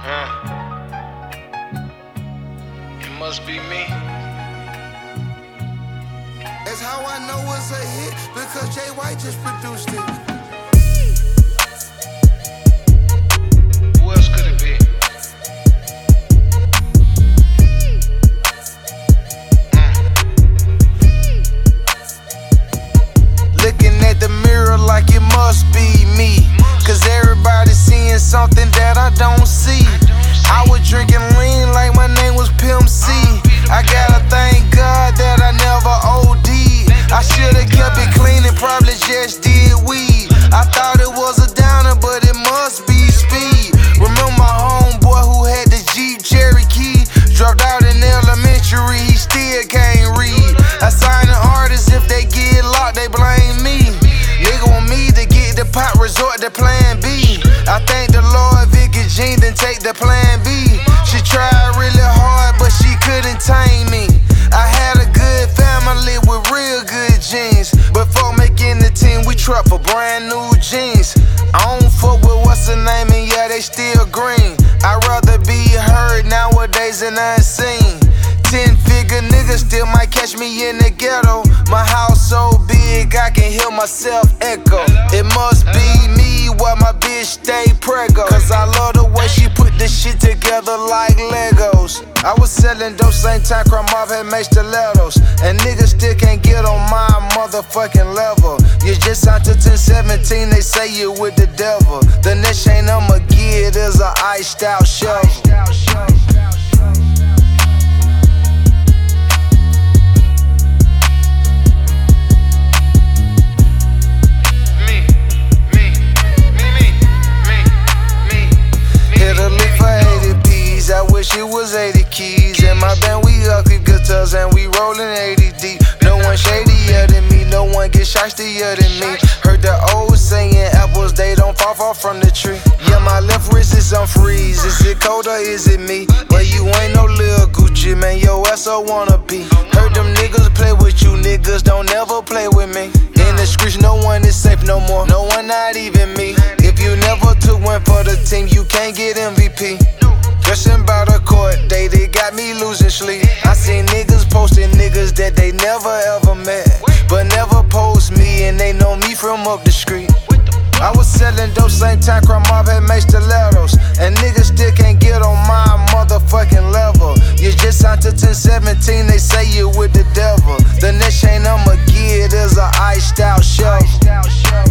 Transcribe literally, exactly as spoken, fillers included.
Uh, it must be me. That's how I know it's a hit, because Jay White just produced it. Who else could it be? Looking at the mirror like it must be me, cause everybody seeing something that I don't see. I was drinking lean like my name was Pimp C. I gotta thank God that I never O D'd. I should've kept it clean and probably just did weed. I thought it was a downer, but it must be speed. Remember my homeboy who had the Jeep Cherokee? Dropped out in elementary, he still can't read. I sign an artist, if they get locked, they blame me. Nigga want me to get the pot, resort to plan B. I thank the Lord Vicky Jean, then take the plan B. She tried really hard, but she couldn't tame me. I had a good family with real good genes, but for making the team, we trap for brand new jeans. I don't fuck with what's the name, and yeah, they still green. I'd rather be heard nowadays than unseen. Ten figure niggas still might catch me in the ghetto. My house so big, I can hear myself echo. It must be me why my bitch stay preggo, cause I love the way she put this shit together like Legos. I was selling dope same time Crumb Mob had made stilettos, and niggas still can't get on my motherfucking level. You just signed to ten seventeen, they say you with the devil. The next chain I'ma get is a iced out shovel. I wish it was eighty keys. In my band we ugly guitars and we rollin' eighty deep. No one shadier than me, no one get shiestier than me. Heard the old saying, apples they don't fall far from the tree. Yeah, my left wrist is on freeze. Is it cold or is it me? But you ain't no Lil Gucci, man, yo ass so wanna be. Heard them niggas play with you, niggas don't ever play with me. In the streets no one is safe no more, no one, not even me. If you never took one for the team, you can't get M V P. Stressing about a court day, they got me losing sleep. I seen niggas posting niggas that they never ever met, but never post me, and they know me from up the street. I was selling dope same time Crumb Mob had made stilettos, and niggas still can't get on my motherfucking level. You just signed to ten seventeen, they say you with the devil. The next chain I'ma get is a iced out shovel.